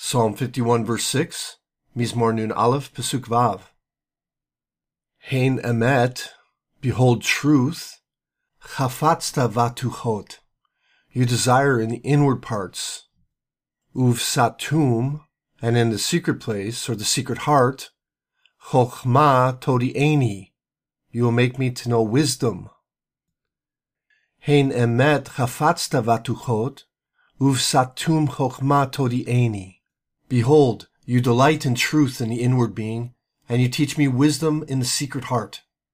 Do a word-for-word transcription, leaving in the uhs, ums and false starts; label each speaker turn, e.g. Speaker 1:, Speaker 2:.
Speaker 1: Psalm fifty-one, verse six, Mizmor Nun Aleph, Pasuk Vav. Hein emet, behold truth, chafatzta vatuchot, you desire in the inward parts, uv satum, and in the secret place, or the secret heart, chochma todi'eni, you will make me to know wisdom. Hein emet chafatzta vatuchot, uv satum chochma todi'eni. Behold, you delight in truth in the inward being, and you teach me wisdom in the secret heart.